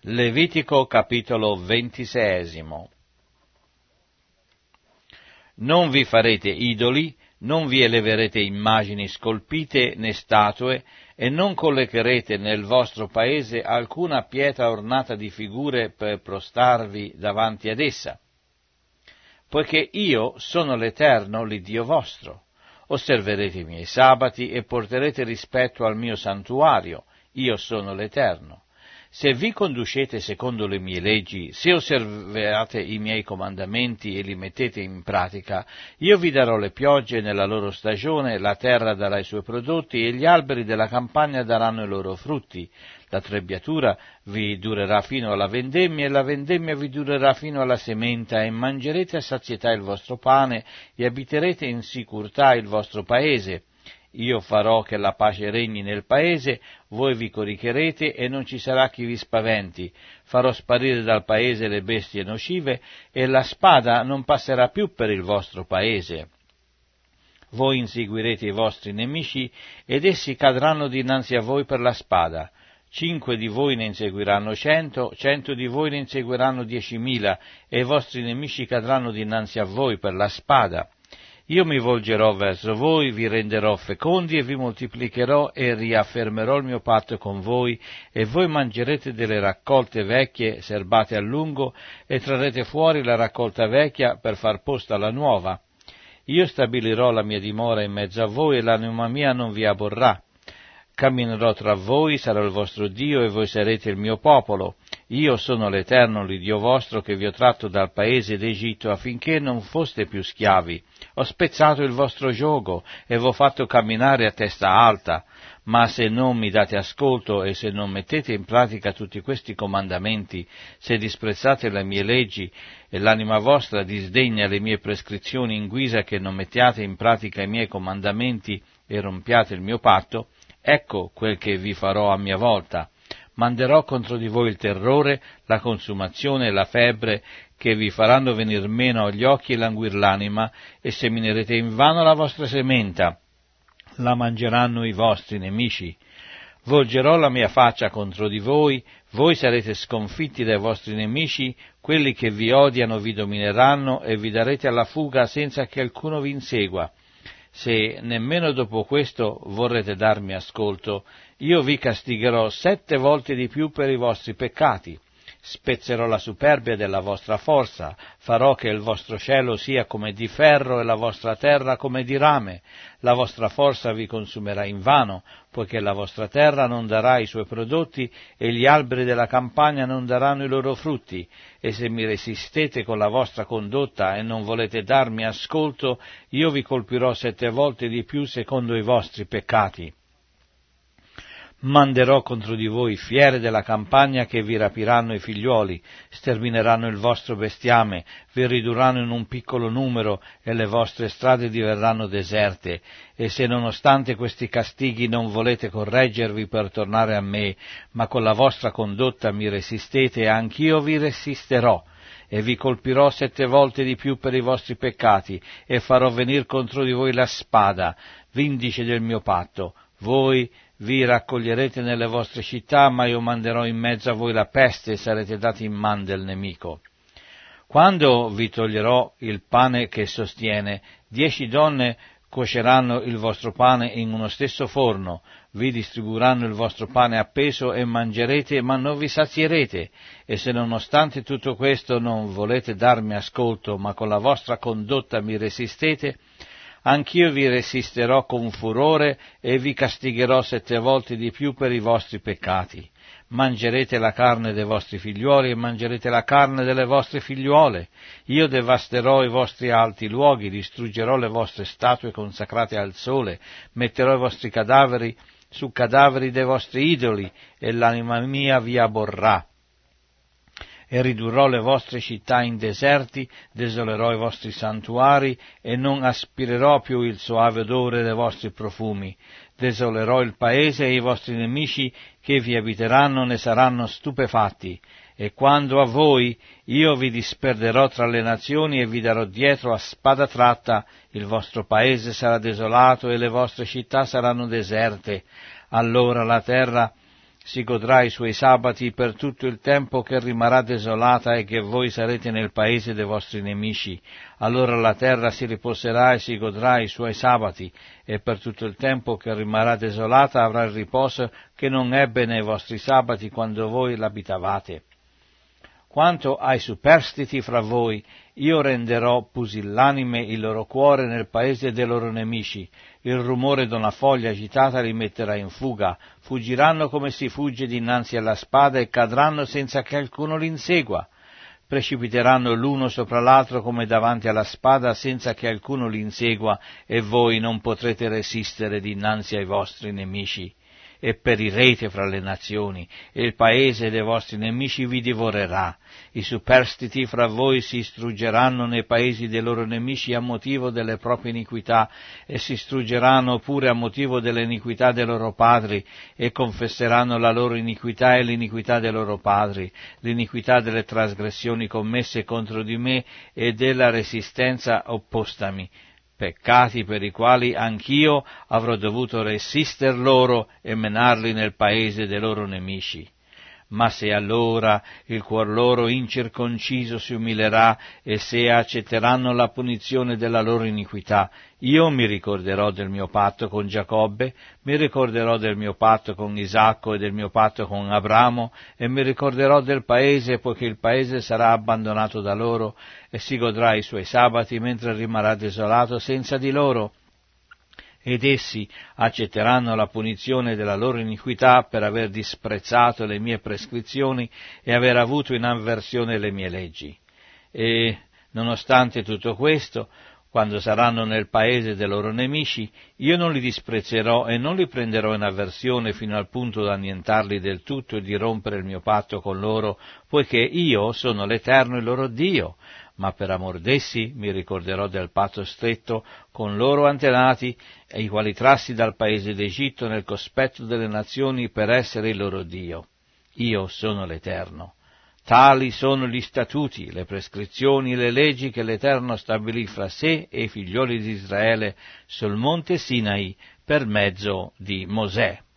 Levitico capitolo 26. Non vi farete idoli, non vi eleverete immagini scolpite né statue, e non collocherete nel vostro paese alcuna pietra ornata di figure per prostarvi davanti ad essa. Poiché io sono l'Eterno, l'Iddio vostro. Osserverete i miei sabati e porterete rispetto al mio santuario. Io sono l'Eterno. Se vi conducete secondo le mie leggi, se osservate i miei comandamenti e li mettete in pratica, io vi darò le piogge nella loro stagione, la terra darà i suoi prodotti e gli alberi della campagna daranno i loro frutti. La trebbiatura vi durerà fino alla vendemmia e la vendemmia vi durerà fino alla sementa, e mangerete a sazietà il vostro pane e abiterete in sicurtà il vostro paese. Io farò che la pace regni nel paese, voi vi coricherete e non ci sarà chi vi spaventi. Farò sparire dal paese le bestie nocive e la spada non passerà più per il vostro paese. Voi inseguirete i vostri nemici ed essi cadranno dinanzi a voi per la spada. 5 di voi ne inseguiranno 100, 100 di voi ne inseguiranno 10.000 e i vostri nemici cadranno dinanzi a voi per la spada. Io mi volgerò verso voi, vi renderò fecondi e vi moltiplicherò e riaffermerò il mio patto con voi, e voi mangerete delle raccolte vecchie serbate a lungo e trarrete fuori la raccolta vecchia per far posto alla nuova. Io stabilirò la mia dimora in mezzo a voi e l'anima mia non vi aborrà. Camminerò tra voi, sarò il vostro Dio e voi sarete il mio popolo. Io sono l'Eterno, l'Iddio vostro, che vi ho tratto dal paese d'Egitto affinché non foste più schiavi. Ho spezzato il vostro giogo e vi ho fatto camminare a testa alta. Ma se non mi date ascolto e se non mettete in pratica tutti questi comandamenti, se disprezzate le mie leggi e l'anima vostra disdegna le mie prescrizioni in guisa che non mettiate in pratica i miei comandamenti e rompiate il mio patto, ecco quel che vi farò a mia volta. Manderò contro di voi il terrore, la consumazione e la febbre, che vi faranno venir meno agli occhi e languir l'anima, e seminerete invano la vostra sementa. La mangeranno i vostri nemici. Volgerò la mia faccia contro di voi, voi sarete sconfitti dai vostri nemici, quelli che vi odiano vi domineranno e vi darete alla fuga senza che alcuno vi insegua. Se nemmeno dopo questo vorrete darmi ascolto, io vi castigherò 7 volte di più per i vostri peccati. Spezzerò la superbia della vostra forza, farò che il vostro cielo sia come di ferro e la vostra terra come di rame. La vostra forza vi consumerà invano, poiché la vostra terra non darà i suoi prodotti e gli alberi della campagna non daranno i loro frutti. E se mi resistete con la vostra condotta e non volete darmi ascolto, io vi colpirò 7 volte di più secondo i vostri peccati. Manderò contro di voi fiere della campagna che vi rapiranno i figliuoli, stermineranno il vostro bestiame, vi ridurranno in un piccolo numero e le vostre strade diverranno deserte. E se nonostante questi castighi non volete correggervi per tornare a me, ma con la vostra condotta mi resistete, anch'io vi resisterò. E vi colpirò 7 volte di più per i vostri peccati, e farò venir contro di voi la spada, vindice del mio patto. Voi vi raccoglierete nelle vostre città, ma io manderò in mezzo a voi la peste e sarete dati in man del nemico. Quando vi toglierò il pane che sostiene, 10 donne cuoceranno il vostro pane in uno stesso forno, vi distribuiranno il vostro pane appeso e mangerete, ma non vi sazierete. E se nonostante tutto questo non volete darmi ascolto, ma con la vostra condotta mi resistete, anch'io vi resisterò con furore e vi castigherò 7 volte di più per i vostri peccati. Mangerete la carne dei vostri figliuoli e mangerete la carne delle vostre figliuole. Io devasterò i vostri alti luoghi, distruggerò le vostre statue consacrate al sole, metterò i vostri cadaveri su cadaveri dei vostri idoli e l'anima mia vi aborrà. E ridurrò le vostre città in deserti, desolerò i vostri santuari e non aspirerò più il soave odore dei vostri profumi. Desolerò il paese e i vostri nemici che vi abiteranno ne saranno stupefatti. E quando a voi io vi disperderò tra le nazioni e vi darò dietro a spada tratta, il vostro paese sarà desolato e le vostre città saranno deserte. Allora la terra si godrà i suoi sabati per tutto il tempo che rimarrà desolata e che voi sarete nel paese dei vostri nemici. Allora la terra si riposerà e si godrà i suoi sabati, e per tutto il tempo che rimarrà desolata avrà il riposo che non ebbe nei vostri sabati quando voi l'abitavate. Quanto ai superstiti fra voi, io renderò pusillanime il loro cuore nel paese dei loro nemici. Il rumore d'una foglia agitata li metterà in fuga. Fuggiranno come si fugge dinanzi alla spada e cadranno senza che alcuno li insegua. Precipiteranno l'uno sopra l'altro come davanti alla spada senza che alcuno li insegua, e voi non potrete resistere dinanzi ai vostri nemici. E perirete fra le nazioni, e il paese dei vostri nemici vi divorerà. I superstiti fra voi si struggeranno nei paesi dei loro nemici a motivo delle proprie iniquità, e si struggeranno pure a motivo delle iniquità dei loro padri, e confesseranno la loro iniquità e l'iniquità dei loro padri, l'iniquità delle trasgressioni commesse contro di me e della resistenza oppostami. Peccati per i quali anch'io avrò dovuto resister loro e menarli nel paese dei loro nemici. Ma se allora il cuor loro incirconciso si umilerà e se accetteranno la punizione della loro iniquità, io mi ricorderò del mio patto con Giacobbe, mi ricorderò del mio patto con Isacco e del mio patto con Abramo, e mi ricorderò del paese, poiché il paese sarà abbandonato da loro, e si godrà i suoi sabati, mentre rimarrà desolato senza di loro. Ed essi accetteranno la punizione della loro iniquità per aver disprezzato le mie prescrizioni e aver avuto in avversione le mie leggi. E, nonostante tutto questo, quando saranno nel paese dei loro nemici, io non li disprezzerò e non li prenderò in avversione fino al punto da annientarli del tutto e di rompere il mio patto con loro, poiché io sono l'Eterno il loro Dio. Ma per amor d'essi mi ricorderò del patto stretto con loro antenati, i quali trassi dal paese d'Egitto nel cospetto delle nazioni per essere il loro Dio. Io sono l'Eterno. Tali sono gli statuti, le prescrizioni e le leggi che l'Eterno stabilì fra sé e i figlioli di Israele sul monte Sinai per mezzo di Mosè.